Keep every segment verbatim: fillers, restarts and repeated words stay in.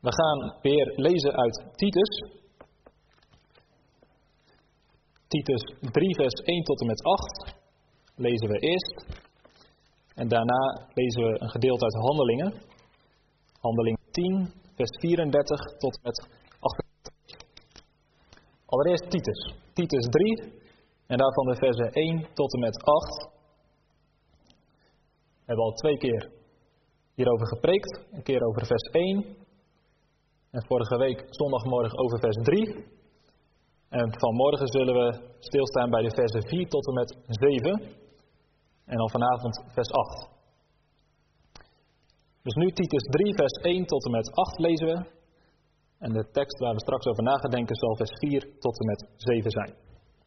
We gaan weer lezen uit Titus. Titus drie vers één tot en met acht lezen we eerst. En daarna lezen we een gedeelte uit Handelingen. Handelingen tien vers vierendertig tot en met achtendertig. Allereerst Titus. Titus drie en daarvan de versen één tot en met acht. We hebben al twee keer hierover gepreekt. Een keer over vers één. En vorige week zondagmorgen over vers drie. En vanmorgen zullen we stilstaan bij de versen vier tot en met zeven. En dan vanavond vers acht. Dus nu Titus drie vers één tot en met acht lezen we. En de tekst waar we straks over na gaan denken zal vers vier tot en met zeven zijn.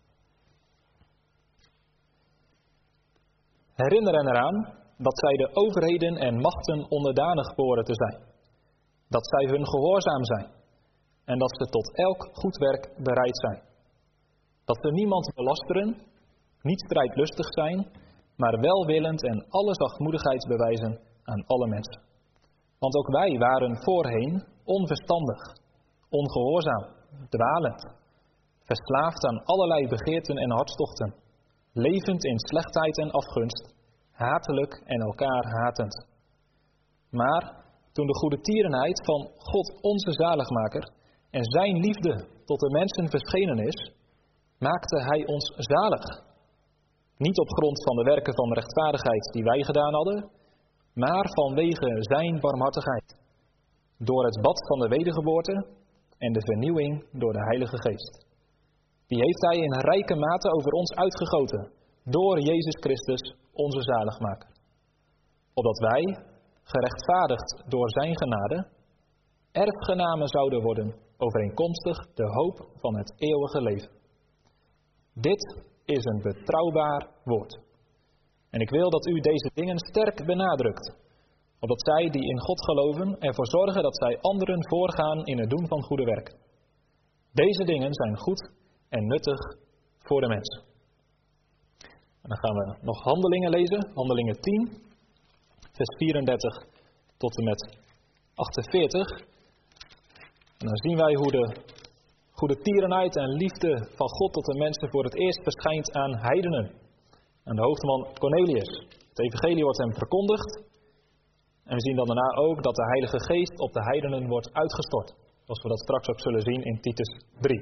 Herinner hen eraan dat zij de overheden en machten onderdanig behoren te zijn. Dat zij hun gehoorzaam zijn. En dat ze tot elk goed werk bereid zijn. Dat ze niemand belasteren, niet strijdlustig zijn, maar welwillend en alle zachtmoedigheid bewijzen aan alle mensen. Want ook wij waren voorheen onverstandig, ongehoorzaam, dwalend, verslaafd aan allerlei begeerten en hartstochten, levend in slechtheid en afgunst, hatelijk en elkaar hatend. Maar toen de goede tierenheid van God onze zaligmaker en zijn liefde tot de mensen verschenen is, maakte hij ons zalig. Niet op grond van de werken van rechtvaardigheid die wij gedaan hadden, maar vanwege zijn barmhartigheid. Door het bad van de wedergeboorte en de vernieuwing door de Heilige Geest. Die heeft hij in rijke mate over ons uitgegoten, door Jezus Christus, onze zaligmaker. Opdat wij, gerechtvaardigd door zijn genade, erfgenamen zouden worden overeenkomstig de hoop van het eeuwige leven. Dit is een betrouwbaar woord. En ik wil dat u deze dingen sterk benadrukt, opdat zij die in God geloven ervoor zorgen dat zij anderen voorgaan in het doen van goede werken. Deze dingen zijn goed en nuttig voor de mens. En dan gaan we nog Handelingen lezen, Handelingen tien, vers vierendertig tot en met achtenveertig. En dan zien wij hoe de goede tierenheid en liefde van God tot de mensen voor het eerst verschijnt aan heidenen. Aan de hoofdman Cornelius. Het evangelie wordt hem verkondigd. En we zien dan daarna ook dat de Heilige Geest op de heidenen wordt uitgestort. Zoals we dat straks ook zullen zien in Titus drie.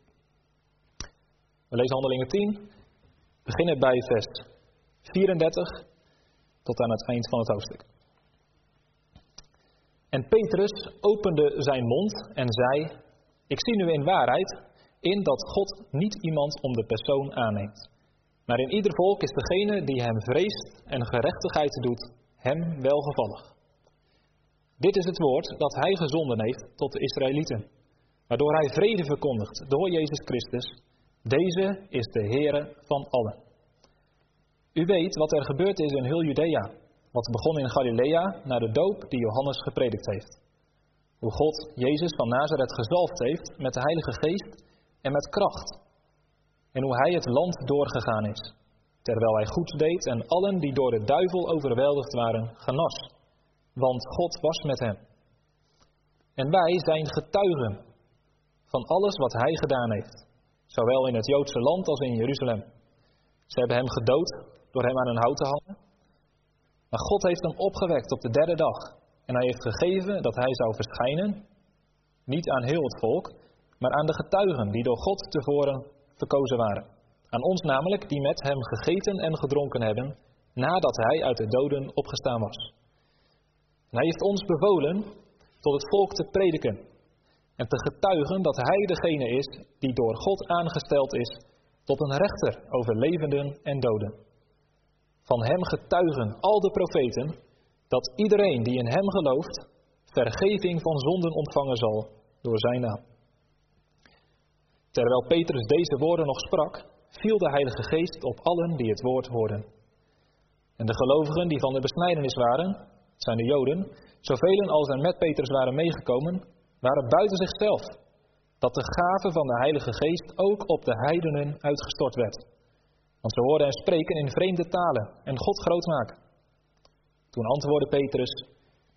We lezen Handelingen tien. Beginnen bij vers vierendertig tot aan het eind van het hoofdstuk. En Petrus opende zijn mond en zei: Ik zie nu in waarheid in dat God niet iemand om de persoon aanneemt. Maar in ieder volk is degene die hem vreest en gerechtigheid doet, hem welgevallig. Dit is het woord dat hij gezonden heeft tot de Israëlieten, waardoor hij vrede verkondigt door Jezus Christus. Deze is de Heere van allen. U weet wat er gebeurd is in heel Judea, wat begon in Galilea na de doop die Johannes gepredikt heeft. Hoe God Jezus van Nazareth gezalfd heeft met de Heilige Geest en met kracht. En hoe hij het land doorgegaan is, terwijl hij goed deed en allen die door de duivel overweldigd waren, genas. Want God was met hem. En wij zijn getuigen van alles wat hij gedaan heeft, zowel in het Joodse land als in Jeruzalem. Ze hebben hem gedood door hem aan een hout te hangen. Maar God heeft hem opgewekt op de derde dag. En hij heeft gegeven dat hij zou verschijnen, niet aan heel het volk, maar aan de getuigen die door God tevoren verkozen waren. Aan ons namelijk, die met hem gegeten en gedronken hebben, nadat hij uit de doden opgestaan was. En hij heeft ons bevolen tot het volk te prediken en te getuigen dat hij degene is die door God aangesteld is tot een rechter over levenden en doden. Van hem getuigen al de profeten dat iedereen die in hem gelooft vergeving van zonden ontvangen zal door zijn naam. Terwijl Petrus deze woorden nog sprak, viel de Heilige Geest op allen die het woord hoorden. En de gelovigen die van de besnijdenis waren, zijn de Joden, zoveel als er met Petrus waren meegekomen, waren buiten zichzelf, dat de gave van de Heilige Geest ook op de heidenen uitgestort werd. Want ze hoorden hen spreken in vreemde talen en God groot maken. Toen antwoordde Petrus: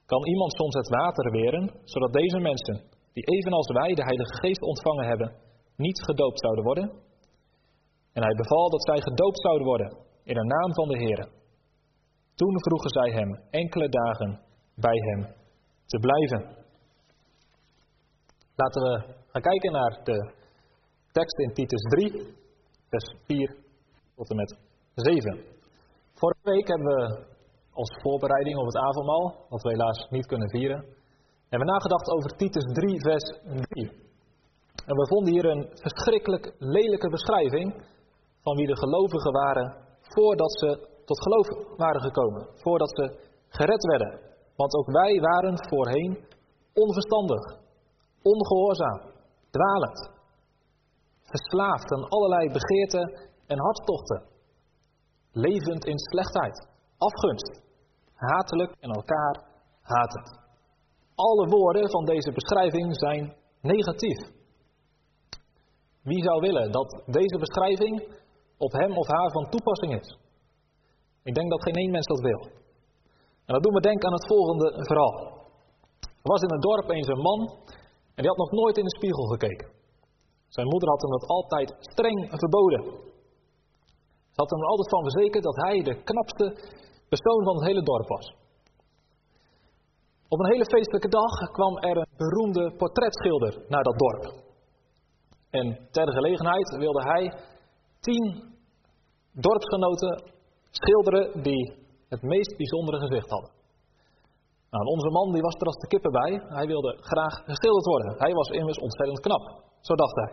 Kan iemand soms het water weren, zodat deze mensen, die evenals wij de Heilige Geest ontvangen hebben, niet gedoopt zouden worden? En hij beval dat zij gedoopt zouden worden in de naam van de Heere. Toen vroegen zij hem enkele dagen bij hem te blijven. Laten we gaan kijken naar de tekst in Titus drie, vers vier tot en met zeven. Vorige week hebben we als voorbereiding op het avondmaal, wat we helaas niet kunnen vieren, hebben we nagedacht over Titus drie, vers drie. En we vonden hier een verschrikkelijk lelijke beschrijving van wie de gelovigen waren voordat ze tot geloof waren gekomen, voordat ze gered werden. Want ook wij waren voorheen onverstandig, ongehoorzaam, dwalend, verslaafd aan allerlei begeerten en hartstochten, levend in slechtheid, afgunst, hatelijk en elkaar hatend. Alle woorden van deze beschrijving zijn negatief. Wie zou willen dat deze beschrijving op hem of haar van toepassing is? Ik denk dat geen één mens dat wil. En dat doet me denken aan het volgende verhaal. Er was in het dorp eens een man en die had nog nooit in de spiegel gekeken. Zijn moeder had hem dat altijd streng verboden. Ze had hem er altijd van verzekerd dat hij de knapste persoon van het hele dorp was. Op een hele feestelijke dag kwam er een beroemde portretschilder naar dat dorp. En ter gelegenheid wilde hij tien dorpsgenoten schilderen die het meest bijzondere gezicht hadden. Nou, onze man die was er als de kippen bij. Hij wilde graag geschilderd worden. Hij was immers ontzettend knap. Zo dacht hij.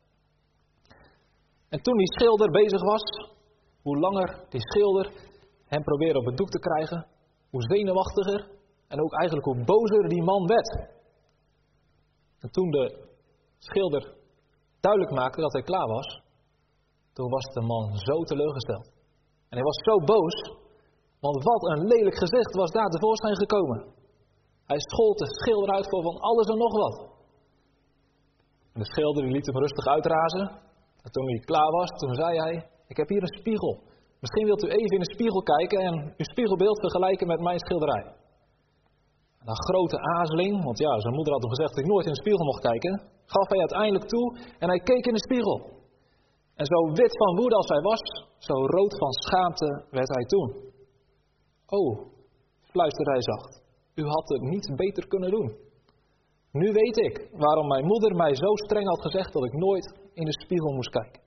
En toen die schilder bezig was, hoe langer die schilder hem probeerde op het doek te krijgen, hoe zenuwachtiger en ook eigenlijk hoe bozer die man werd. En toen de schilder duidelijk maakte dat hij klaar was, toen was de man zo teleurgesteld. En hij was zo boos, want wat een lelijk gezicht was daar tevoorschijn gekomen. Hij schold de schilder uit voor van alles en nog wat. En de schilder die liet hem rustig uitrazen. En toen hij klaar was, toen zei hij, ik heb hier een spiegel. Misschien wilt u even in de spiegel kijken en uw spiegelbeeld vergelijken met mijn schilderij. Na grote aarzeling, want ja, zijn moeder had hem gezegd dat ik nooit in de spiegel mocht kijken, gaf hij uiteindelijk toe en hij keek in de spiegel. En zo wit van woede als hij was, zo rood van schaamte werd hij toen. Oh, fluisterde hij zacht, u had het niet beter kunnen doen. Nu weet ik waarom mijn moeder mij zo streng had gezegd dat ik nooit in de spiegel moest kijken.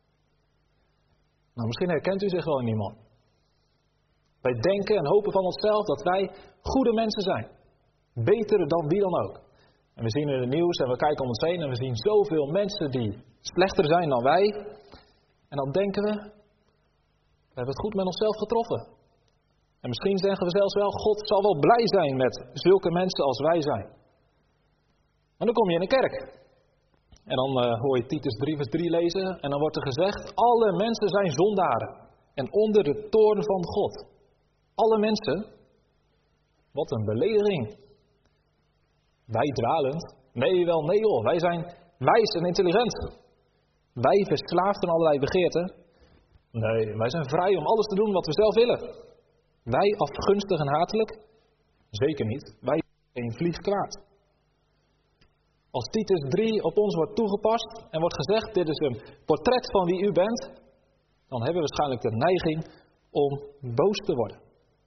Nou, misschien herkent u zich wel in die man. Wij denken en hopen van onszelf dat wij goede mensen zijn. Beter dan wie dan ook. En we zien in het nieuws en we kijken om ons heen en we zien zoveel mensen die slechter zijn dan wij. En dan denken we, we hebben het goed met onszelf getroffen. En misschien zeggen we zelfs wel, God zal wel blij zijn met zulke mensen als wij zijn. Maar dan kom je in een kerk. En dan uh, hoor je Titus drie vers drie lezen en dan wordt er gezegd, alle mensen zijn zondaren en onder de toorn van God. Alle mensen? Wat een belediging. Wij dwalend? Nee, wel nee hoor, wij zijn wijs en intelligent. Wij verslaafd aan allerlei begeerten? Nee, wij zijn vrij om alles te doen wat we zelf willen. Wij afgunstig en hatelijk? Zeker niet, wij geen vlieg kwaad. Als Titus drie op ons wordt toegepast en wordt gezegd, dit is een portret van wie u bent, dan hebben we waarschijnlijk de neiging om boos te worden.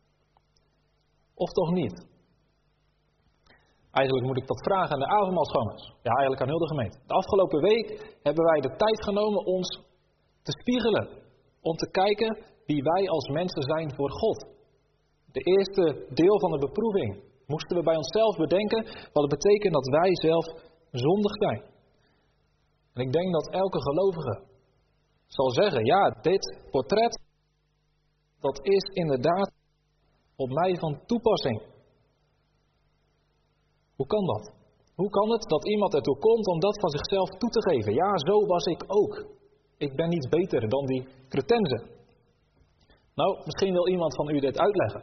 Of toch niet? Eigenlijk moet ik dat vragen aan de avondmaalsgangers. Ja, eigenlijk aan heel de gemeente. De afgelopen week hebben wij de tijd genomen ons te spiegelen. Om te kijken wie wij als mensen zijn voor God. De eerste deel van de beproeving moesten we bij onszelf bedenken wat het betekent dat wij zelf zondig zijn. En ik denk dat elke gelovige zal zeggen, ja, dit portret, dat is inderdaad op mij van toepassing. Hoe kan dat? Hoe kan het dat iemand ertoe komt om dat van zichzelf toe te geven? Ja, zo was ik ook. Ik ben niet beter dan die cretenzen. Nou, misschien wil iemand van u dit uitleggen.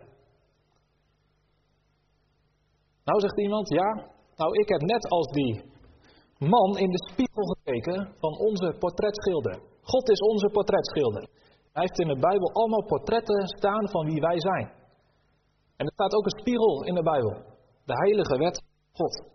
Nou, zegt iemand, ja, nou ik heb net als die man in de spiegel gekeken van onze portretschilder. God is onze portretschilder. Hij heeft in de Bijbel allemaal portretten staan van wie wij zijn. En er staat ook een spiegel in de Bijbel. De heilige wet van God.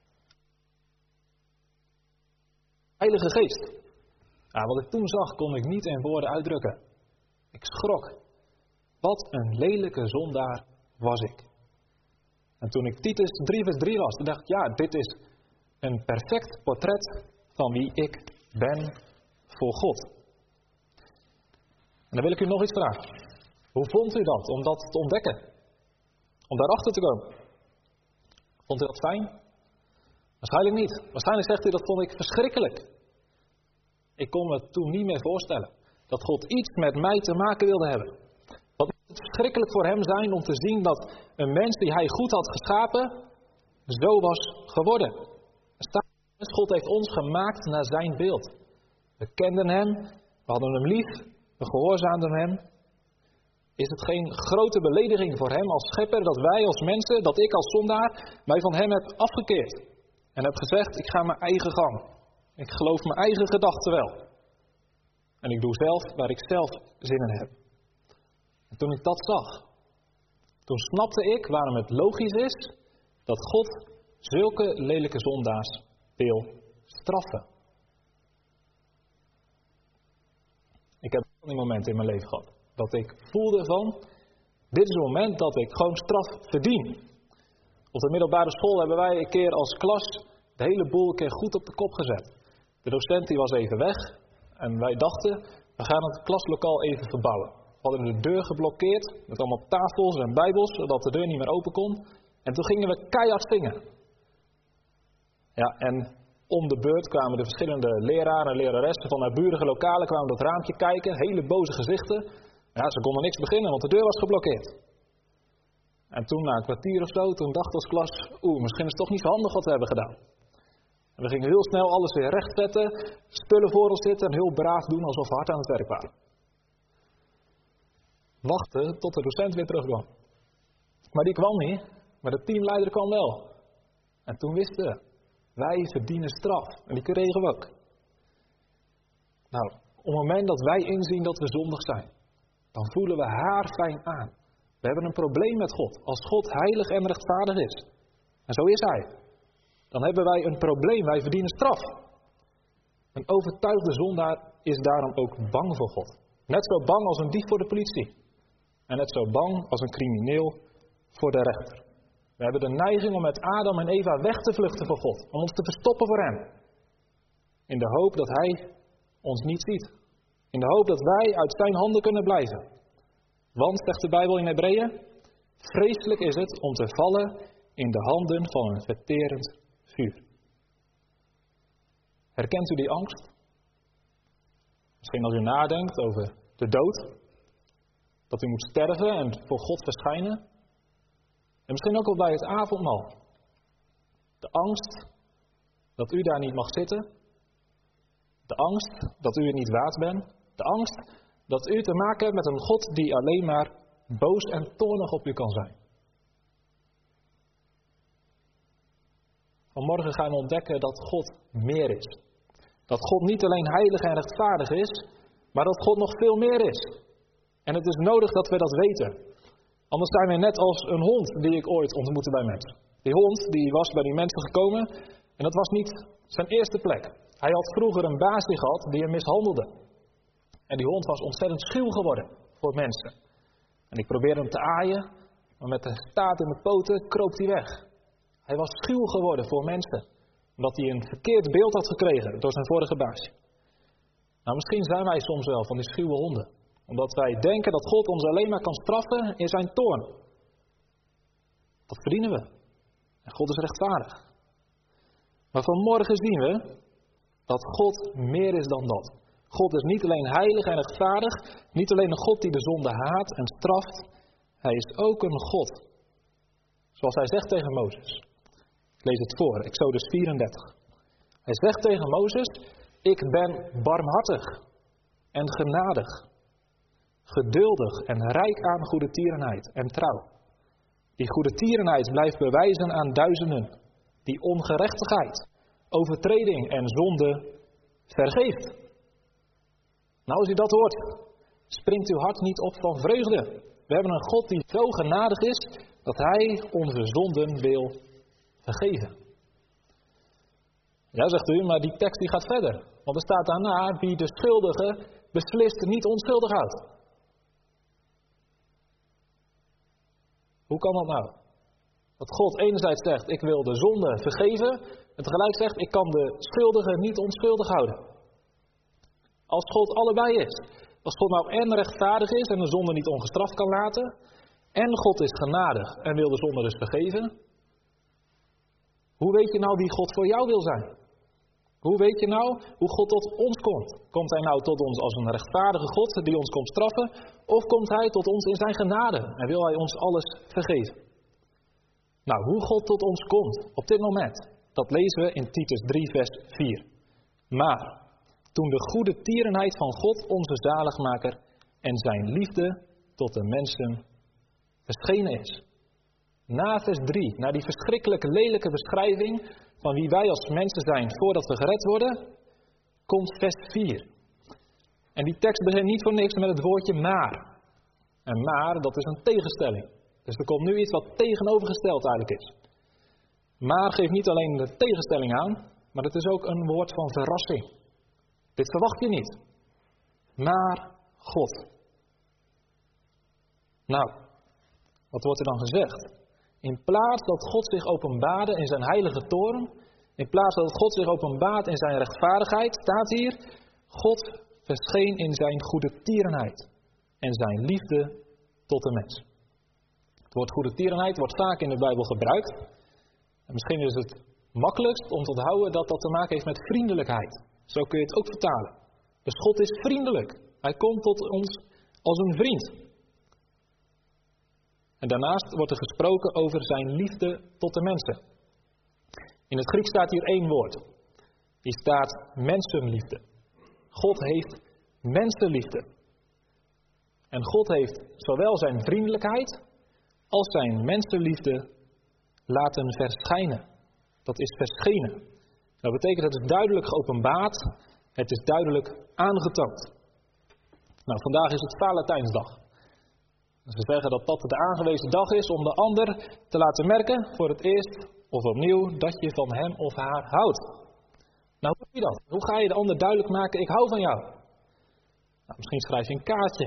Heilige Geest. Ja, wat ik toen zag, kon ik niet in woorden uitdrukken. Ik schrok. Wat een lelijke zondaar was ik. En toen ik Titus drie vers drie las, dacht ik, ja, dit is een perfect portret van wie ik ben voor God. En dan wil ik u nog iets vragen. Hoe vond u dat, om dat te ontdekken? Om daarachter te komen? Vond u dat fijn? Waarschijnlijk niet. Waarschijnlijk zegt u, dat vond ik verschrikkelijk. Ik kon me toen niet meer voorstellen dat God iets met mij te maken wilde hebben. Wat moet het verschrikkelijk voor hem zijn om te zien dat een mens die hij goed had geschapen, zo was geworden. God heeft ons gemaakt naar zijn beeld. We kenden hem, we hadden hem lief, we gehoorzaamden hem. Is het geen grote belediging voor hem als schepper dat wij als mensen, dat ik als zondaar, mij van hem heb afgekeerd. En heb gezegd, ik ga mijn eigen gang. Ik geloof mijn eigen gedachten wel. En ik doe zelf waar ik zelf zin in heb. En toen ik dat zag, toen snapte ik waarom het logisch is dat God zulke lelijke zondaars wil straffen. Ik heb een moment in mijn leven gehad dat ik voelde van, dit is het moment dat ik gewoon straf verdien. Op de middelbare school hebben wij een keer als klas de hele boel een keer goed op de kop gezet. De docent die was even weg en wij dachten, we gaan het klaslokaal even verbouwen. We hadden de deur geblokkeerd met allemaal tafels en bijbels, zodat de deur niet meer open kon. En toen gingen we keihard zingen. Ja, en om de beurt kwamen de verschillende leraren en leraressen van naburige lokalen kwamen dat raampje kijken, hele boze gezichten. Ja, ze konden niks beginnen, want de deur was geblokkeerd. En toen na een kwartier of zo, toen dacht als klas, oeh, misschien is het toch niet zo handig wat we hebben gedaan. En we gingen heel snel alles weer rechtzetten, spullen voor ons zitten en heel braaf doen alsof we hard aan het werk waren. Wachten tot de docent weer terugkwam. Maar die kwam niet, maar de teamleider kwam wel. En toen wisten we, wij verdienen straf. En die kregen we ook. Nou, op het moment dat wij inzien dat we zondig zijn, dan voelen we haar fijn aan. We hebben een probleem met God. Als God heilig en rechtvaardig is. En zo is Hij. Dan hebben wij een probleem. Wij verdienen straf. Een overtuigde zondaar is daarom ook bang voor God. Net zo bang als een dief voor de politie. En net zo bang als een crimineel voor de rechter. We hebben de neiging om met Adam en Eva weg te vluchten voor God. Om ons te verstoppen voor Hem. In de hoop dat Hij ons niet ziet. In de hoop dat wij uit zijn handen kunnen blijven. Want, zegt de Bijbel in Hebreeën, vreselijk is het om te vallen in de handen van een verterend vuur. Herkent u die angst? Misschien als u nadenkt over de dood. Dat u moet sterven en voor God verschijnen. En misschien ook wel bij het avondmaal. De angst dat u daar niet mag zitten. De angst dat u het niet waard bent. De angst dat u te maken hebt met een God die alleen maar boos en toornig op u kan zijn. Vanmorgen gaan we ontdekken dat God meer is. Dat God niet alleen heilig en rechtvaardig is, maar dat God nog veel meer is. En het is nodig dat we dat weten. Anders zijn we net als een hond die ik ooit ontmoette bij mensen. Die hond die was bij die mensen gekomen en dat was niet zijn eerste plek. Hij had vroeger een baasje gehad die hem mishandelde. En die hond was ontzettend schuw geworden voor mensen. En ik probeerde hem te aaien, maar met de staart in de poten kroop hij weg. Hij was schuw geworden voor mensen, omdat hij een verkeerd beeld had gekregen door zijn vorige baasje. Nou, misschien zijn wij soms wel van die schuwe honden. Omdat wij denken dat God ons alleen maar kan straffen in zijn toorn. Dat verdienen we. En God is rechtvaardig. Maar vanmorgen zien we dat God meer is dan dat. God is niet alleen heilig en rechtvaardig, niet alleen een God die de zonde haat en straft. Hij is ook een God. Zoals hij zegt tegen Mozes. Ik lees het voor, Exodus vierendertig. Hij zegt tegen Mozes, ik ben barmhartig en genadig, geduldig en rijk aan goede tierenheid en trouw. Die goede tierenheid blijft bewijzen aan duizenden, die ongerechtigheid, overtreding en zonde vergeeft. Nou, als u dat hoort, springt uw hart niet op van vreugde. We hebben een God die zo genadig is dat Hij onze zonden wil vergeven. Ja, zegt u, maar die tekst die gaat verder. Want er staat daarna wie de schuldige beslist niet onschuldig houdt. Hoe kan dat nou? Dat God enerzijds zegt, ik wil de zonde vergeven, en tegelijk zegt, ik kan de schuldige niet onschuldig houden. Als God allebei is. Als God nou en rechtvaardig is en de zonde niet ongestraft kan laten, en God is genadig en wil de zonde dus vergeven. Hoe weet je nou wie God voor jou wil zijn? Hoe weet je nou hoe God tot ons komt? Komt Hij nou tot ons als een rechtvaardige God die ons komt straffen? Of komt Hij tot ons in zijn genade en wil Hij ons alles vergeven? Nou, hoe God tot ons komt op dit moment, dat lezen we in Titus drie vers vier. Maar toen de goede tierenheid van God onze zaligmaker en zijn liefde tot de mensen verschenen is. Na vers drie, na die verschrikkelijk lelijke beschrijving van wie wij als mensen zijn voordat we gered worden, komt vers vier. En die tekst begint niet voor niks met het woordje maar. En maar, dat is een tegenstelling. Dus er komt nu iets wat tegenovergesteld eigenlijk is. Maar geeft niet alleen de tegenstelling aan, maar het is ook een woord van verrassing. Dit verwacht je niet. Maar God. Nou, wat wordt er dan gezegd? In plaats dat God zich openbaarde in zijn heilige toorn, in plaats dat God zich openbaart in zijn rechtvaardigheid, staat hier, God verscheen in zijn goede tierenheid en zijn liefde tot de mens. Het woord goede tierenheid wordt vaak in de Bijbel gebruikt. En misschien is het makkelijkst om te onthouden dat dat te maken heeft met vriendelijkheid. Zo kun je het ook vertalen. Dus God is vriendelijk. Hij komt tot ons als een vriend. En daarnaast wordt er gesproken over zijn liefde tot de mensen. In het Grieks staat hier één woord. Die staat mensenliefde. God heeft mensenliefde. En God heeft zowel zijn vriendelijkheid als zijn mensenliefde laten verschijnen. Dat is verschenen. Dat betekent het is duidelijk geopenbaard. Het is duidelijk aangetoond. Nou, vandaag is het Valentijnsdag. Ze zeggen dat dat de aangewezen dag is om de ander te laten merken, voor het eerst of opnieuw, dat je van hem of haar houdt. Nou, hoe doe je dat? Hoe ga je de ander duidelijk maken, ik hou van jou? Nou, misschien schrijf je een kaartje.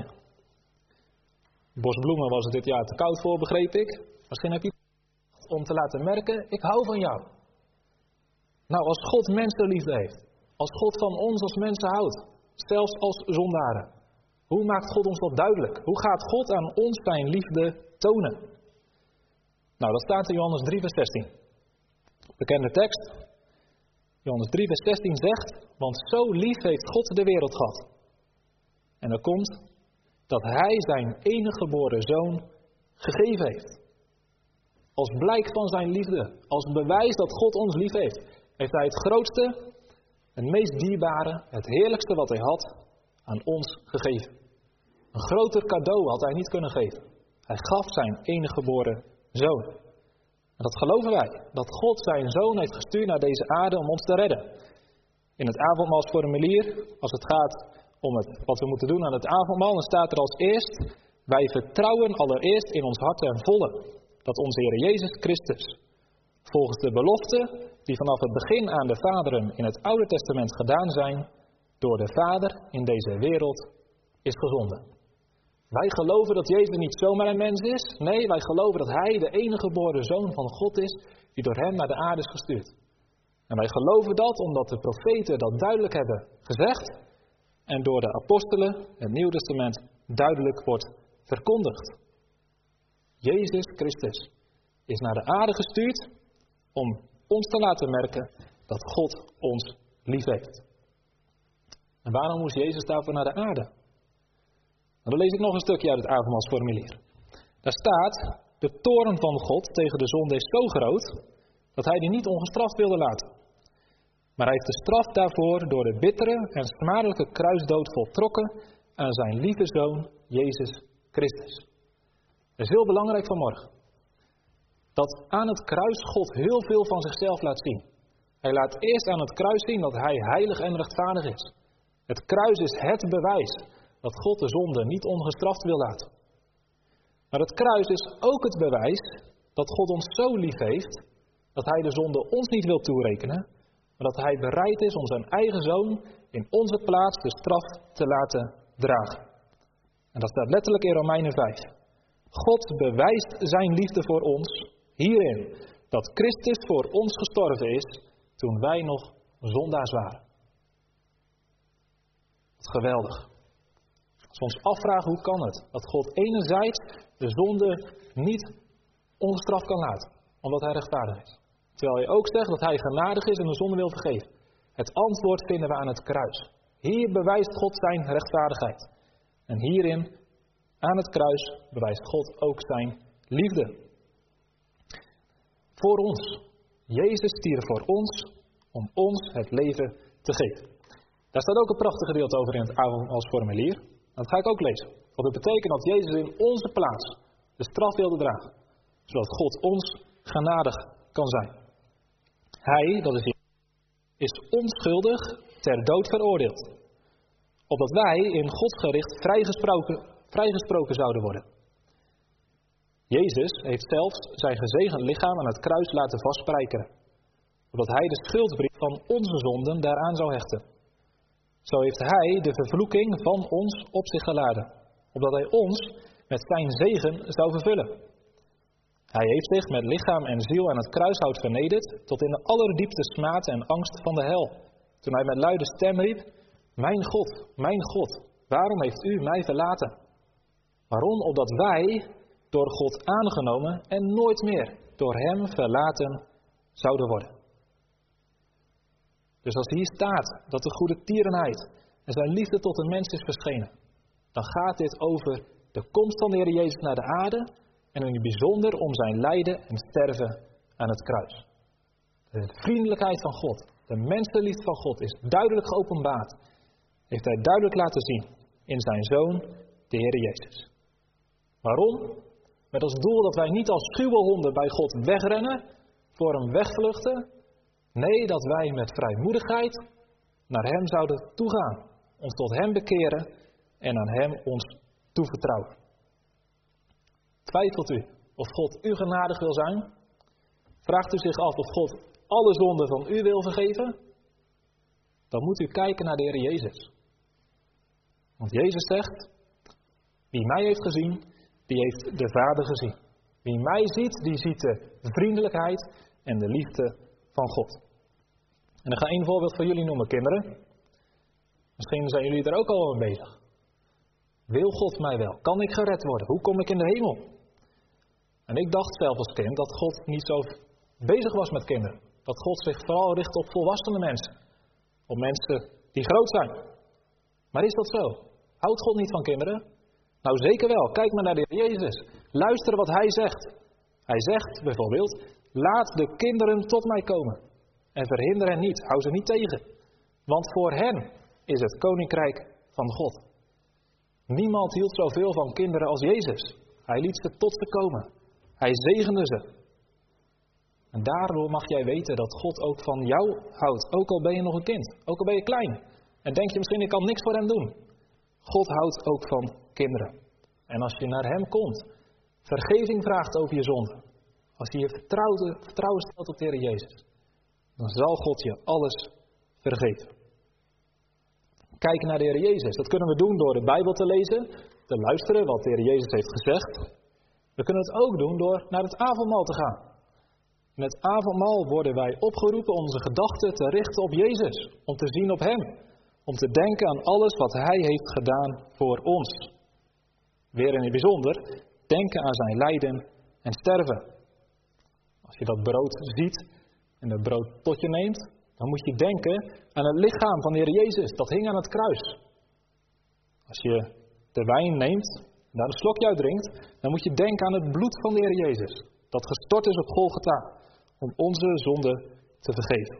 Bosbloemen was het dit jaar te koud voor, begreep ik. Misschien heb je om te laten merken, ik hou van jou. Nou, als God mensenliefde heeft, als God van ons als mensen houdt, zelfs als zondaren. Hoe maakt God ons dat duidelijk? Hoe gaat God aan ons zijn liefde tonen? Nou, dat staat in Johannes drie vers zestien. Bekende tekst. Johannes drie vers zestien zegt, want zo lief heeft God de wereld gehad. En er komt dat Hij zijn enige geboren Zoon gegeven heeft. Als blijk van zijn liefde, als bewijs dat God ons lief heeft, heeft Hij het grootste, het meest dierbare, het heerlijkste wat Hij had, aan ons gegeven. Een groter cadeau had Hij niet kunnen geven. Hij gaf zijn enige geboren Zoon. En dat geloven wij, dat God zijn Zoon heeft gestuurd naar deze aarde om ons te redden. In het avondmaalsformulier, als het gaat om het, wat we moeten doen aan het avondmaal, dan staat er als eerst, wij vertrouwen allereerst in ons hart en volle, dat onze Heer Jezus Christus, volgens de belofte die vanaf het begin aan de vaderen in het Oude Testament gedaan zijn, door de Vader in deze wereld is gezonden. Wij geloven dat Jezus niet zomaar een mens is. Nee, wij geloven dat Hij de enige geboren Zoon van God is, die door Hem naar de aarde is gestuurd. En wij geloven dat omdat de profeten dat duidelijk hebben gezegd en door de apostelen, het Nieuw Testament, duidelijk wordt verkondigd. Jezus Christus is naar de aarde gestuurd om ons te laten merken dat God ons lief heeft. En waarom moest Jezus daarvoor naar de aarde? En dan lees ik nog een stukje uit het avondmaalsformulier. Daar staat, de toorn van God tegen de zonde is zo groot, dat Hij die niet ongestraft wilde laten. Maar Hij heeft de straf daarvoor door de bittere en smadelijke kruisdood voltrokken aan zijn lieve Zoon, Jezus Christus. Het is heel belangrijk vanmorgen. Dat aan het kruis God heel veel van zichzelf laat zien. Hij laat eerst aan het kruis zien dat Hij heilig en rechtvaardig is. Het kruis is het bewijs dat God de zonde niet ongestraft wil laten. Maar het kruis is ook het bewijs dat God ons zo lief heeft, dat Hij de zonde ons niet wil toerekenen, maar dat Hij bereid is om zijn eigen zoon in onze plaats de straf te laten dragen. En dat staat letterlijk in Romeinen vijf. God bewijst zijn liefde voor ons hierin, dat Christus voor ons gestorven is toen wij nog zondaars waren. Wat geweldig. Als we ons afvragen hoe kan het, dat God enerzijds de zonde niet ongestraft kan laten, omdat Hij rechtvaardig is. Terwijl Hij ook zegt dat Hij genadig is en de zonde wil vergeven. Het antwoord vinden we aan het kruis. Hier bewijst God zijn rechtvaardigheid. En hierin, aan het kruis, bewijst God ook zijn liefde. Voor ons. Jezus stierf voor ons, om ons het leven te geven. Daar staat ook een prachtig gedeelte over in het avondmaalsformulier. Dat ga ik ook lezen. Wat het betekent dat Jezus in onze plaats de straf wilde dragen. Zodat God ons genadig kan zijn. Hij, dat is is onschuldig ter dood veroordeeld. Opdat wij in Gods gericht vrijgesproken, vrijgesproken zouden worden. Jezus heeft zelfs zijn gezegend lichaam aan het kruis laten vastspijkeren. Opdat Hij de schuldbrief van onze zonden daaraan zou hechten. Zo heeft Hij de vervloeking van ons op zich geladen. Opdat Hij ons met zijn zegen zou vervullen. Hij heeft zich met lichaam en ziel aan het kruishout vernederd, tot in de allerdiepste smaad en angst van de hel. Toen Hij met luide stem riep, mijn God, mijn God, waarom heeft U mij verlaten? Waarom? Opdat wij door God aangenomen en nooit meer door Hem verlaten zouden worden. Dus als hier staat dat de goede tierenheid en zijn liefde tot de mens is verschenen, dan gaat dit over de komst van de Heer Jezus naar de aarde en in het bijzonder om zijn lijden en sterven aan het kruis. De vriendelijkheid van God, de mensenliefde van God is duidelijk geopenbaard. Heeft Hij duidelijk laten zien in zijn Zoon, de Heer Jezus. Waarom? Met als doel dat wij niet als schuwe honden bij God wegrennen, voor Hem wegvluchten. Nee, dat wij met vrijmoedigheid naar Hem zouden toegaan. Ons tot Hem bekeren en aan Hem ons toevertrouwen. Twijfelt u of God u genadig wil zijn? Vraagt u zich af of God alle zonden van u wil vergeven? Dan moet u kijken naar de Heer Jezus. Want Jezus zegt, wie mij heeft gezien, die heeft de Vader gezien. Wie mij ziet, die ziet de vriendelijkheid en de liefde van God. En ik ga één voorbeeld voor jullie noemen, kinderen. Misschien zijn jullie er ook al mee bezig. Wil God mij wel? Kan ik gered worden? Hoe kom ik in de hemel? En ik dacht zelf als kind dat God niet zo bezig was met kinderen. Dat God zich vooral richt op volwassene mensen. Op mensen die groot zijn. Maar is dat zo? Houdt God niet van kinderen? Nou zeker wel. Kijk maar naar de Heer Jezus. Luister wat Hij zegt. Hij zegt bijvoorbeeld, laat de kinderen tot mij komen. En verhinder hen niet. Hou ze niet tegen. Want voor hen is het koninkrijk van God. Niemand hield zoveel van kinderen als Jezus. Hij liet ze tot ze komen. Hij zegende ze. En daardoor mag jij weten dat God ook van jou houdt. Ook al ben je nog een kind. Ook al ben je klein. En denk je misschien, ik kan niks voor hen doen. God houdt ook van kinderen. En als je naar Hem komt, vergeving vraagt over je zonde. Als je je vertrouwen, vertrouwen stelt op de Heer Jezus. Dan zal God je alles vergeven. Kijk naar de Heer Jezus. Dat kunnen we doen door de Bijbel te lezen. Te luisteren wat de Heer Jezus heeft gezegd. We kunnen het ook doen door naar het avondmaal te gaan. In het avondmaal worden wij opgeroepen onze gedachten te richten op Jezus. Om te zien op Hem. Om te denken aan alles wat Hij heeft gedaan voor ons. Weer in het bijzonder, denken aan zijn lijden en sterven. Als je dat brood ziet en dat brood tot je neemt, dan moet je denken aan het lichaam van de Heer Jezus. Dat hing aan het kruis. Als je de wijn neemt en daar een slokje uit drinkt, dan moet je denken aan het bloed van de Heer Jezus. Dat gestort is op Golgotha om onze zonde te vergeven.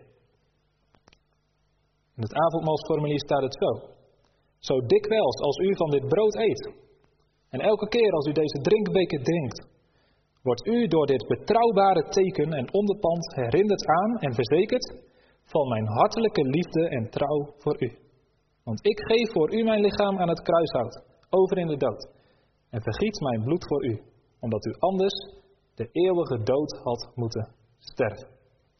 In het avondmaalsformulier staat het zo. Zo dikwijls als u van dit brood eet en elke keer als u deze drinkbeker drinkt, wordt u door dit betrouwbare teken en onderpand herinnerd aan en verzekerd van mijn hartelijke liefde en trouw voor u. Want ik geef voor u mijn lichaam aan het kruishout, over in de dood, en vergiet mijn bloed voor u, omdat u anders de eeuwige dood had moeten sterven.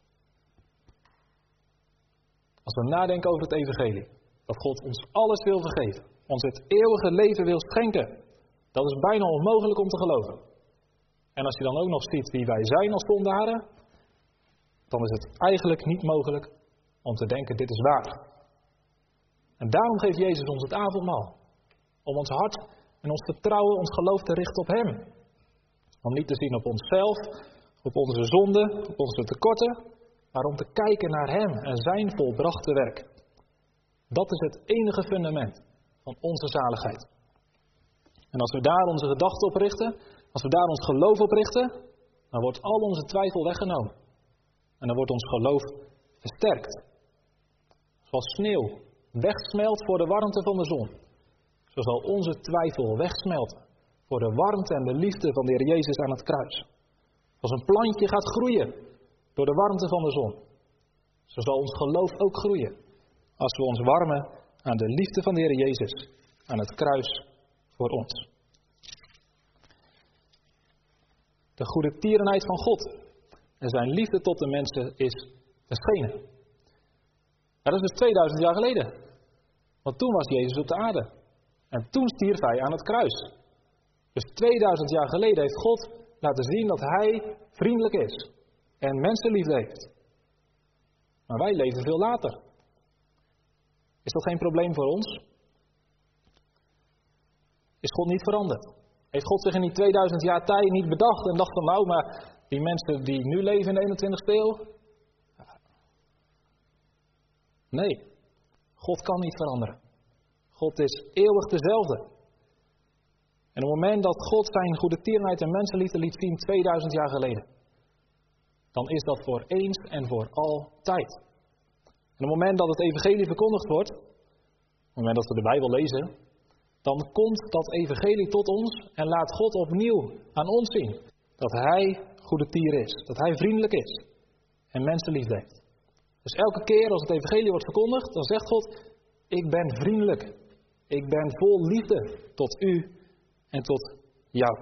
Als we nadenken over het evangelie, dat God ons alles wil vergeven, ons het eeuwige leven wil schenken, dat is bijna onmogelijk om te geloven. En als je dan ook nog ziet wie wij zijn als zondaren, dan is het eigenlijk niet mogelijk om te denken, dit is waar. En daarom geeft Jezus ons het avondmaal. Om ons hart en ons vertrouwen, ons geloof te richten op Hem. Om niet te zien op onszelf, op onze zonden, op onze tekorten, maar om te kijken naar Hem en Zijn volbrachte werk. Dat is het enige fundament van onze zaligheid. En als we daar onze gedachten op richten, als we daar ons geloof op richten, dan wordt al onze twijfel weggenomen. En dan wordt ons geloof versterkt. Zoals sneeuw wegsmelt voor de warmte van de zon, zo zal onze twijfel wegsmelten voor de warmte en de liefde van de Heer Jezus aan het kruis. Als een plantje gaat groeien door de warmte van de zon, zo zal ons geloof ook groeien als we ons warmen aan de liefde van de Heer Jezus aan het kruis voor ons. De goede tierenheid van God en zijn liefde tot de mensen is verschenen. Dat is dus tweeduizend jaar geleden. Want toen was Jezus op de aarde. En toen stierf hij aan het kruis. Dus tweeduizend jaar geleden heeft God laten zien dat hij vriendelijk is. En mensenliefde heeft. Maar wij leven veel later. Is dat geen probleem voor ons? Is God niet veranderd? Heeft God zich in die tweeduizend jaar tijd niet bedacht en dacht van nou, maar die mensen die nu leven in de eenentwintigste eeuw? Nee, God kan niet veranderen. God is eeuwig dezelfde. En op het moment dat God zijn goede tierenheid en mensenliefde liet zien tweeduizend jaar geleden, dan is dat voor eens en voor altijd. En op het moment dat het evangelie verkondigd wordt, op het moment dat we de Bijbel lezen, dan komt dat evangelie tot ons en laat God opnieuw aan ons zien dat Hij goede tier is, dat Hij vriendelijk is en mensenliefde heeft. Dus elke keer als het evangelie wordt verkondigd, dan zegt God, ik ben vriendelijk. Ik ben vol liefde tot u en tot jou.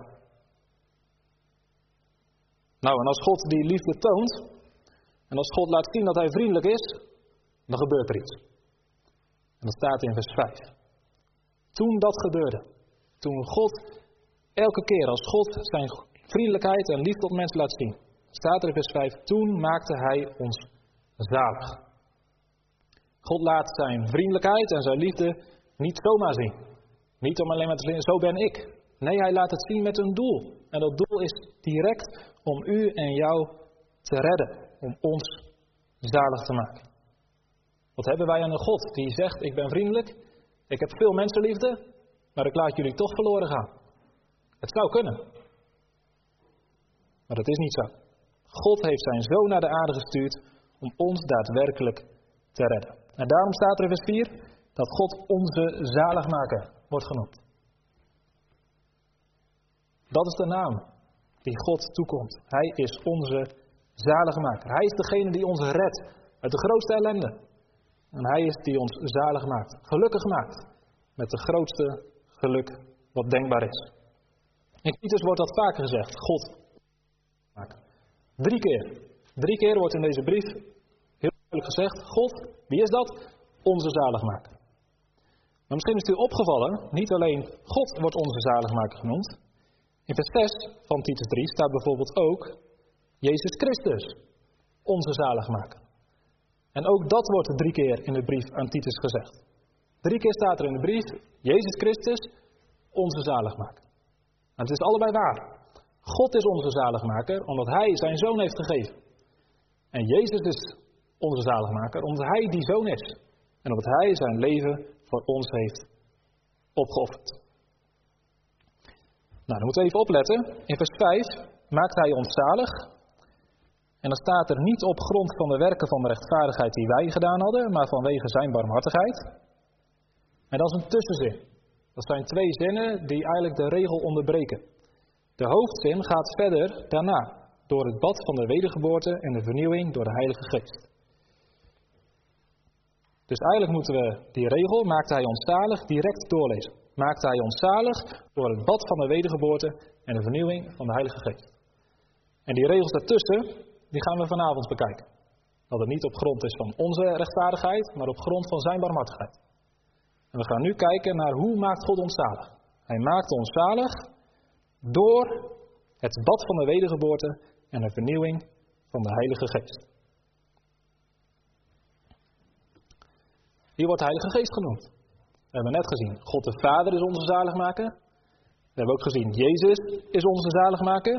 Nou, en als God die liefde toont, en als God laat zien dat hij vriendelijk is, dan gebeurt er iets. En dat staat in vers vijf. Toen dat gebeurde, toen God, elke keer als God zijn vriendelijkheid en liefde tot mensen laat zien, staat er in vers vijf, toen maakte hij ons zalig. God laat zijn vriendelijkheid en zijn liefde niet zomaar zien. Niet om alleen maar te zeggen, zo ben ik. Nee, hij laat het zien met een doel. En dat doel is direct om u en jou te redden. Om ons zalig te maken. Wat hebben wij aan een God die zegt, ik ben vriendelijk. Ik heb veel mensenliefde. Maar ik laat jullie toch verloren gaan. Het zou kunnen. Maar dat is niet zo. God heeft zijn zoon naar de aarde gestuurd om ons daadwerkelijk te redden. En daarom staat er in vers vier dat God onze zaligmaker wordt genoemd. Dat is de naam die God toekomt. Hij is onze zaligmaker. Hij is degene die ons redt uit de grootste ellende. En hij is die ons zalig maakt, gelukkig maakt met de grootste geluk wat denkbaar is. In Titus wordt dat vaker gezegd, God. Drie keer. Drie keer wordt in deze brief heel duidelijk gezegd, God, wie is dat? Onze zaligmaker. Maar misschien is het u opgevallen, niet alleen God wordt onze zaligmaker genoemd. In vers zes van Titus drie staat bijvoorbeeld ook Jezus Christus, onze zaligmaker. En ook dat wordt drie keer in de brief aan Titus gezegd. Drie keer staat er in de brief, Jezus Christus, onze zaligmaker. En het is allebei waar. God is onze zaligmaker, omdat Hij zijn Zoon heeft gegeven. En Jezus is onze zaligmaker, omdat Hij die Zoon is. En omdat Hij zijn leven voor ons heeft opgeofferd. Nou, dan moeten we even opletten. In vers vijf maakt Hij ons zalig. En dan staat er niet op grond van de werken van de rechtvaardigheid die wij gedaan hadden, maar vanwege zijn barmhartigheid. En dat is een tussenzin. Dat zijn twee zinnen die eigenlijk de regel onderbreken. De hoofdzin gaat verder daarna, door het bad van de wedergeboorte en de vernieuwing door de Heilige Geest. Dus eigenlijk moeten we die regel, maakte hij ons zalig, direct doorlezen. Maakte hij ons zalig door het bad van de wedergeboorte en de vernieuwing van de Heilige Geest. En die regels daartussen, die gaan we vanavond bekijken. Dat het niet op grond is van onze rechtvaardigheid, maar op grond van zijn barmhartigheid. En we gaan nu kijken naar hoe maakt God ons zalig. Hij maakt ons zalig door het bad van de wedergeboorte en de vernieuwing van de Heilige Geest. Hier wordt de Heilige Geest genoemd. We hebben net gezien, God de Vader is onze zaligmaker. We hebben ook gezien, Jezus is onze zaligmaker.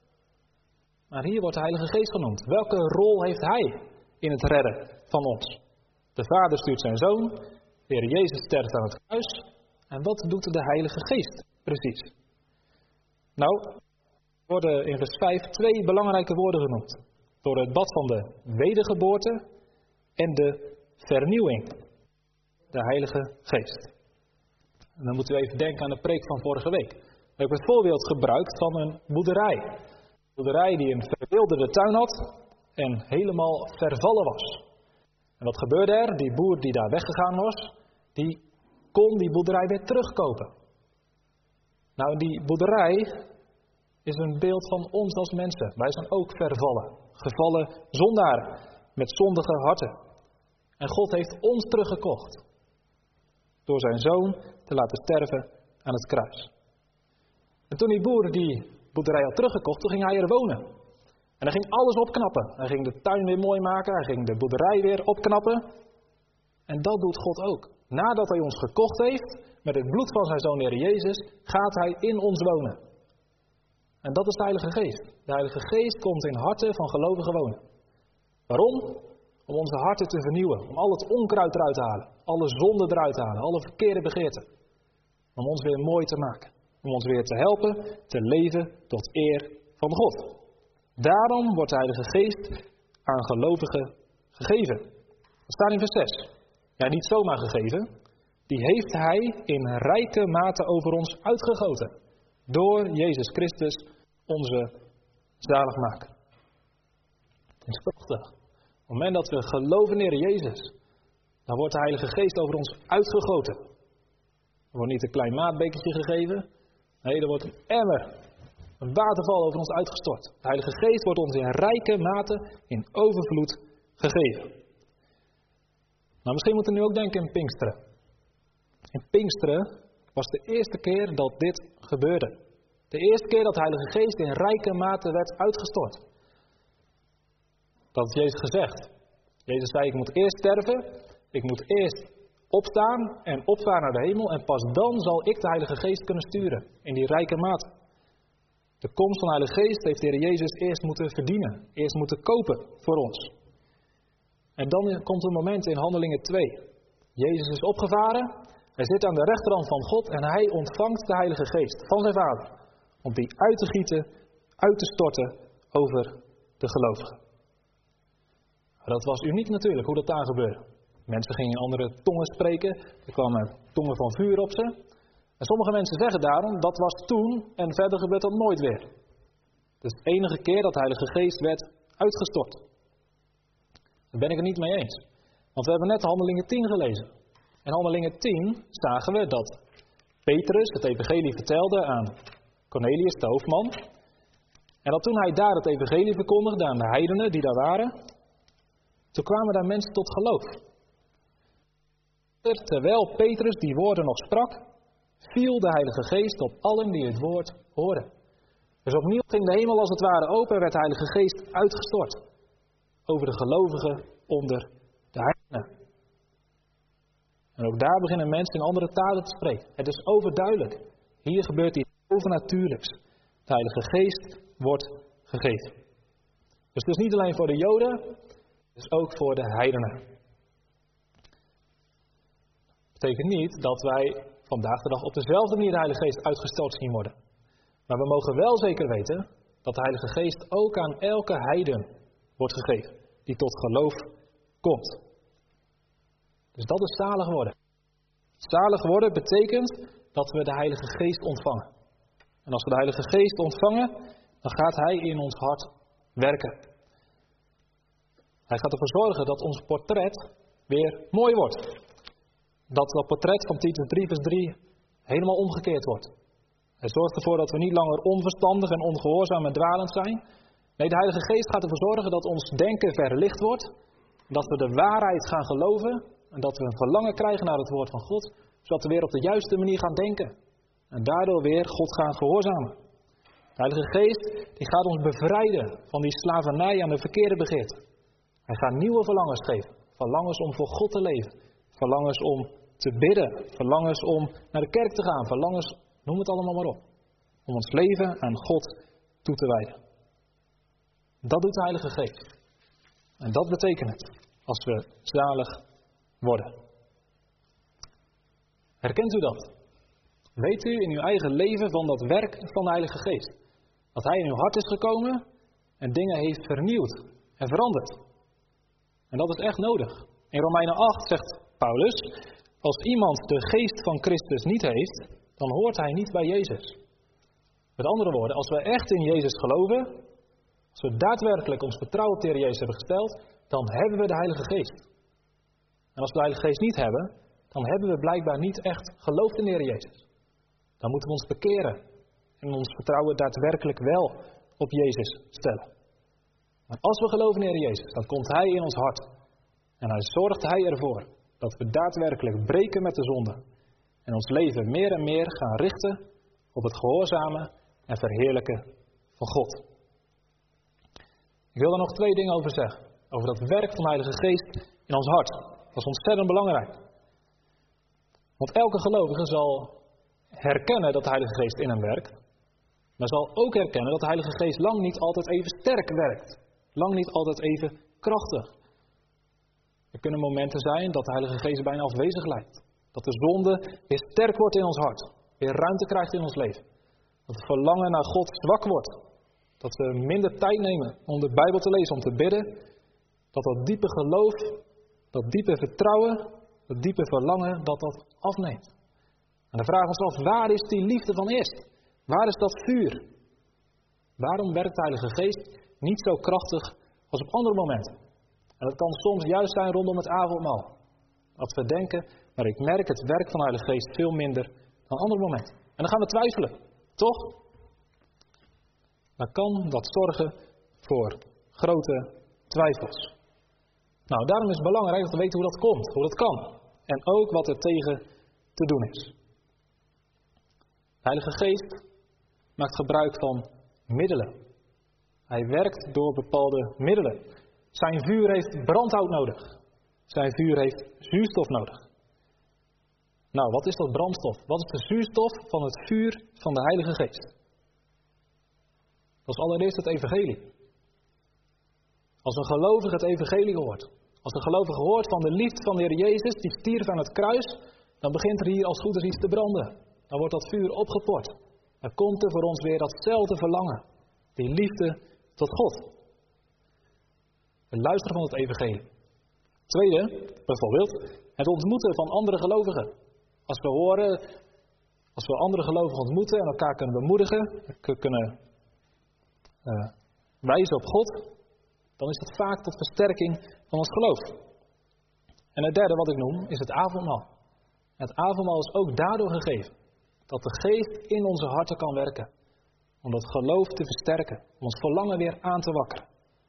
Maar hier wordt de Heilige Geest genoemd. Welke rol heeft Hij in het redden van ons? De Vader stuurt zijn Zoon, de Heer Jezus sterft aan het kruis. En wat doet de Heilige Geest precies? Nou, er worden in vers vijf twee belangrijke woorden genoemd. Door het bad van de wedergeboorte en de vernieuwing. De Heilige Geest. En dan moeten we even denken aan de preek van vorige week. We hebben het voorbeeld gebruikt van een boerderij. Een boerderij die een verwilderde tuin had en helemaal vervallen was. En wat gebeurde er? Die boer die daar weggegaan was, die kon die boerderij weer terugkopen. Nou, die boerderij is een beeld van ons als mensen. Wij zijn ook vervallen. Gevallen zondaren met zondige harten. En God heeft ons teruggekocht. Door zijn Zoon te laten sterven aan het kruis. En toen die boer die boerderij had teruggekocht, toen ging hij er wonen. En hij ging alles opknappen. Hij ging de tuin weer mooi maken, hij ging de boerderij weer opknappen. En dat doet God ook. Nadat hij ons gekocht heeft, met het bloed van zijn Zoon Heer Jezus, gaat hij in ons wonen. En dat is de Heilige Geest. De Heilige Geest komt in harten van gelovigen wonen. Waarom? Om onze harten te vernieuwen. Om al het onkruid eruit te halen. Alle zonden eruit te halen. Alle verkeerde begeerten. Om ons weer mooi te maken. Om ons weer te helpen te leven tot eer van God. Daarom wordt de Heilige Geest aan gelovigen gegeven. Dat staat in vers zes. Ja, niet zomaar gegeven. Die heeft Hij in rijke mate over ons uitgegoten. Door Jezus Christus, onze zaligmaker. Het is prachtig. Op het moment dat we geloven in Heer Jezus, dan wordt de Heilige Geest over ons uitgegoten. Er wordt niet een klein maatbekertje gegeven. Nee, er wordt een emmer, een waterval over ons uitgestort. De Heilige Geest wordt ons in rijke mate, in overvloed gegeven. Nou, misschien moeten we nu ook denken in Pinksteren. In Pinksteren was de eerste keer dat dit gebeurde. De eerste keer dat de Heilige Geest in rijke mate werd uitgestort. Dat heeft Jezus gezegd. Jezus zei, ik moet eerst sterven, ik moet eerst opstaan en opvaren naar de hemel en pas dan zal ik de Heilige Geest kunnen sturen in die rijke mate. De komst van de Heilige Geest heeft de Heer Jezus eerst moeten verdienen, eerst moeten kopen voor ons. En dan komt een moment in Handelingen twee. Jezus is opgevaren, hij zit aan de rechterhand van God en hij ontvangt de Heilige Geest van zijn Vader. Om die uit te gieten, uit te storten over de gelovigen. Dat was uniek natuurlijk, hoe dat daar gebeurde. Mensen gingen in andere tongen spreken, er kwamen tongen van vuur op ze. En sommige mensen zeggen daarom, dat was toen en verder gebeurt dat nooit weer. Het is de enige keer dat de Heilige Geest werd uitgestort. Daar ben ik het niet mee eens. Want we hebben net Handelingen tien gelezen. In Handelingen tien zagen we dat Petrus het evangelie vertelde aan Cornelius, de hoofdman. En dat toen hij daar het evangelie verkondigde aan de heidenen die daar waren, toen kwamen daar mensen tot geloof. Terwijl Petrus die woorden nog sprak, viel de Heilige Geest op allen die het woord hoorden. Dus opnieuw ging de hemel als het ware open en werd de Heilige Geest uitgestort. Over de gelovigen onder de heidenen. En ook daar beginnen mensen in andere talen te spreken. Het is overduidelijk. Hier gebeurt iets overnatuurlijks. De Heilige Geest wordt gegeven. Dus het is niet alleen voor de Joden, het is ook voor de heidenen. Dat betekent niet dat wij vandaag de dag op dezelfde manier de Heilige Geest uitgestort zien worden. Maar we mogen wel zeker weten dat de Heilige Geest ook aan elke heiden wordt gegeven. Die tot geloof komt. Dus dat is zalig worden. Zalig worden betekent dat we de Heilige Geest ontvangen. En als we de Heilige Geest ontvangen, dan gaat Hij in ons hart werken. Hij gaat ervoor zorgen dat ons portret weer mooi wordt. Dat dat portret van Titus drie vers drie helemaal omgekeerd wordt. Hij zorgt ervoor dat we niet langer onverstandig en ongehoorzaam en dwalend zijn. Nee, de Heilige Geest gaat ervoor zorgen dat ons denken verlicht wordt. Dat we de waarheid gaan geloven. En dat we een verlangen krijgen naar het woord van God. Zodat we weer op de juiste manier gaan denken. En daardoor weer God gaan gehoorzamen. De Heilige Geest die gaat ons bevrijden van die slavernij aan de verkeerde begeerte. Hij gaat nieuwe verlangens geven. Verlangens om voor God te leven. Verlangens om te bidden. Verlangens om naar de kerk te gaan. Verlangens, noem het allemaal maar op. Om ons leven aan God toe te wijden. Dat doet de Heilige Geest. En dat betekent het als we zalig worden. Herkent u dat? Weet u in uw eigen leven van dat werk van de Heilige Geest? Dat Hij in uw hart is gekomen en dingen heeft vernieuwd en veranderd. En dat is echt nodig. In Romeinen acht zegt Paulus, als iemand de geest van Christus niet heeft, dan hoort hij niet bij Jezus. Met andere woorden, als we echt in Jezus geloven, als we daadwerkelijk ons vertrouwen op de Heer Jezus hebben gesteld, dan hebben we de Heilige Geest. En als we de Heilige Geest niet hebben, dan hebben we blijkbaar niet echt geloofd in de Heer Jezus. Dan moeten we ons bekeren en ons vertrouwen daadwerkelijk wel op Jezus stellen. Maar als we geloven in de Heer Jezus, dan komt Hij in ons hart. En dan zorgt Hij ervoor dat we daadwerkelijk breken met de zonde. En ons leven meer en meer gaan richten op het gehoorzamen en verheerlijken van God. Ik wil er nog twee dingen over zeggen. Over dat werk van de Heilige Geest in ons hart. Dat is ontzettend belangrijk. Want elke gelovige zal herkennen dat de Heilige Geest in hem werkt. Maar zal ook herkennen dat de Heilige Geest lang niet altijd even sterk werkt. Lang niet altijd even krachtig. Er kunnen momenten zijn dat de Heilige Geest bijna afwezig lijkt. Dat de zonde weer sterk wordt in ons hart. Weer ruimte krijgt in ons leven. Dat het verlangen naar God zwak wordt. Dat we minder tijd nemen om de Bijbel te lezen, om te bidden. Dat dat diepe geloof, dat diepe vertrouwen, dat diepe verlangen, dat dat afneemt. En dan vragen we ons af, waar is die liefde van eerst? Waar is dat vuur? Waarom werkt de Heilige Geest niet zo krachtig als op andere momenten? En dat kan soms juist zijn rondom het avondmaal. Dat we denken, maar ik merk het werk van de Heilige Geest veel minder dan andere momenten. En dan gaan we twijfelen, toch? Dan kan dat zorgen voor grote twijfels. Nou, daarom is het belangrijk dat we weten hoe dat komt, hoe dat kan. En ook wat er tegen te doen is. De Heilige Geest maakt gebruik van middelen. Hij werkt door bepaalde middelen. Zijn vuur heeft brandhout nodig. Zijn vuur heeft zuurstof nodig. Nou, wat is dat brandstof? Wat is de zuurstof van het vuur van de Heilige Geest? Dat is allereerst het evangelie. Als een gelovige het evangelie hoort. Als een gelovige hoort van de liefde van de Heer Jezus, die stierf aan het kruis, dan begint er hier als goed is iets te branden. Dan wordt dat vuur opgeport. Dan komt er voor ons weer datzelfde verlangen. Die liefde tot God. Het luisteren van het evangelie. Tweede, bijvoorbeeld, het ontmoeten van andere gelovigen. Als we horen, als we andere gelovigen ontmoeten en elkaar kunnen bemoedigen, kunnen uh, wijzen op God, dan is dat vaak tot versterking van ons geloof. En het derde wat ik noem, is het avondmaal. Het avondmaal is ook daardoor gegeven dat de Geest in onze harten kan werken. Om dat geloof te versterken. Om ons verlangen weer aan te wakkeren.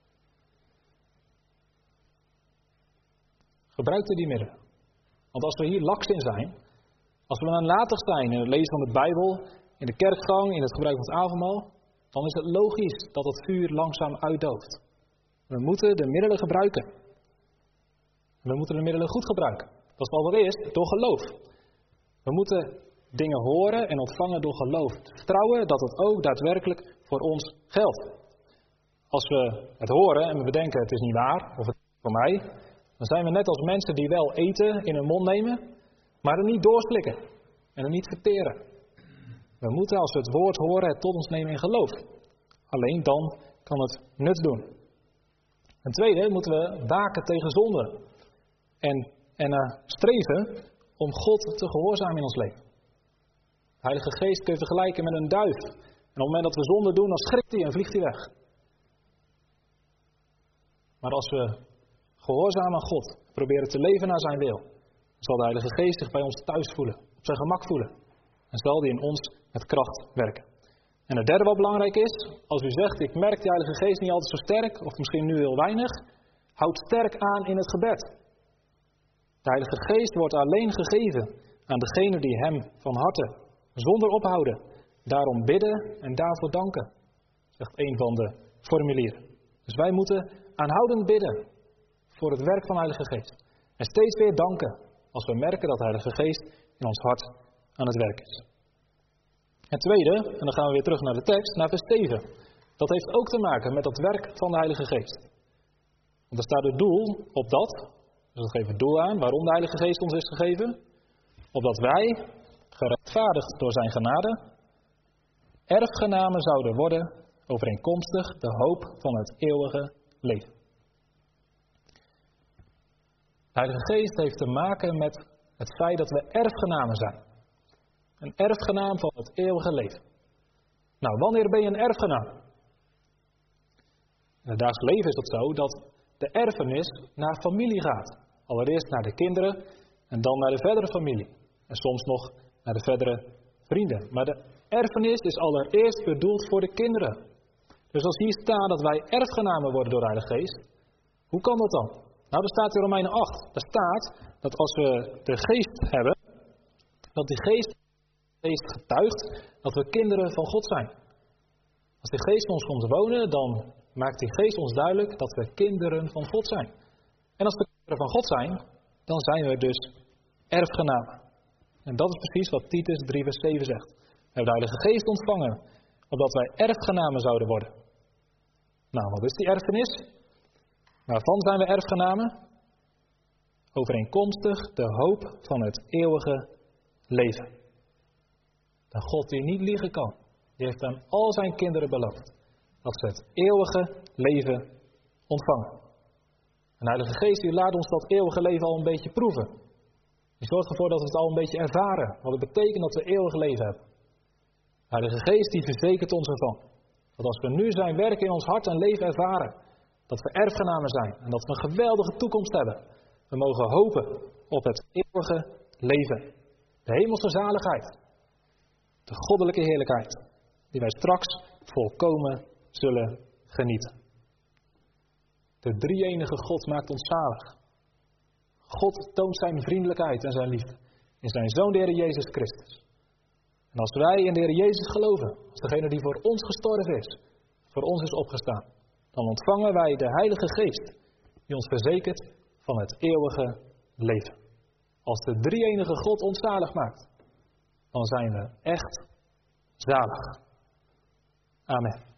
Gebruik u die middelen. Want als we hier laks in zijn, als we nalatig zijn in het lezen van de Bijbel, in de kerkgang, in het gebruik van het avondmaal, dan is het logisch dat het vuur langzaam uitdooft. We moeten de middelen gebruiken. We moeten de middelen goed gebruiken. Dat is allereerst door geloof. We moeten dingen horen en ontvangen door geloof. Vertrouwen dat het ook daadwerkelijk voor ons geldt. Als we het horen en we bedenken het is niet waar, of het is voor mij, dan zijn we net als mensen die wel eten in hun mond nemen, maar er niet doorslikken en er niet verteren. We moeten als we het woord horen het tot ons nemen in geloof. Alleen dan kan het nut doen. Ten tweede moeten we waken tegen zonde. En, en uh, streven om God te gehoorzamen in ons leven. De Heilige Geest kun je vergelijken met een duif. En op het moment dat we zonde doen, dan schrikt hij en vliegt hij weg. Maar als we gehoorzaam aan God, proberen te leven naar zijn wil, dan zal de Heilige Geest zich bij ons thuis voelen, op zijn gemak voelen. En zal die in ons met kracht werken. En het derde wat belangrijk is, als u zegt, ik merk die Heilige Geest niet altijd zo sterk, of misschien nu heel weinig, houd sterk aan in het gebed. De Heilige Geest wordt alleen gegeven aan degene die hem van harte, zonder ophouden, daarom bidden en daarvoor danken, zegt een van de formulieren. Dus wij moeten aanhoudend bidden voor het werk van de Heilige Geest. En steeds weer danken als we merken dat de Heilige Geest in ons hart aan het werk is. Het tweede, en dan gaan we weer terug naar de tekst, naar vers zeven. Dat heeft ook te maken met dat werk van de Heilige Geest. Want er staat het doel op dat, dus dat geeft het doel aan, waarom de Heilige Geest ons is gegeven. Opdat wij, gerechtvaardigd door zijn genade, erfgenamen zouden worden overeenkomstig de hoop van het eeuwige leven. De Heilige Geest heeft te maken met het feit dat we erfgenamen zijn. Een erfgenaam van het eeuwige leven. Nou, wanneer ben je een erfgenaam? In het dagelijks leven is het zo dat de erfenis naar familie gaat. Allereerst naar de kinderen en dan naar de verdere familie. En soms nog naar de verdere vrienden. Maar de erfenis is allereerst bedoeld voor de kinderen. Dus als hier staat dat wij erfgenamen worden door de Heilige Geest, hoe kan dat dan? Nou, er staat in Romeinen acht. Daar staat dat als we de geest hebben, dat die geest, geest getuigt dat we kinderen van God zijn. Als die geest in ons komt wonen, dan maakt die geest ons duidelijk dat we kinderen van God zijn. En als we kinderen van God zijn, dan zijn we dus erfgenamen. En dat is precies wat Titus drie vers zeven zegt. We hebben de Heilige Geest ontvangen, opdat wij erfgenamen zouden worden. Nou, wat is die erfenis? Waarvan zijn we erfgenamen? Overeenkomstig de hoop van het eeuwige leven. De God die niet liegen kan, die heeft aan al zijn kinderen beloofd dat ze het eeuwige leven ontvangen. En de Heilige Geest die laat ons dat eeuwige leven al een beetje proeven. Die zorgt ervoor dat we het al een beetje ervaren, wat het betekent dat we eeuwig leven hebben. De Heilige Geest die verzekert ons ervan. Dat als we nu zijn werk in ons hart en leven ervaren, dat we erfgenamen zijn en dat we een geweldige toekomst hebben. We mogen hopen op het eeuwige leven. De hemelse zaligheid. De goddelijke heerlijkheid. Die wij straks volkomen zullen genieten. De drie-enige God maakt ons zalig. God toont zijn vriendelijkheid en zijn liefde in zijn Zoon de Heer Jezus Christus. En als wij in de Heer Jezus geloven, als degene die voor ons gestorven is, voor ons is opgestaan, dan ontvangen wij de Heilige Geest die ons verzekert van het eeuwige leven. Als de drie-enige God ons zalig maakt, dan zijn we echt zalig. Amen.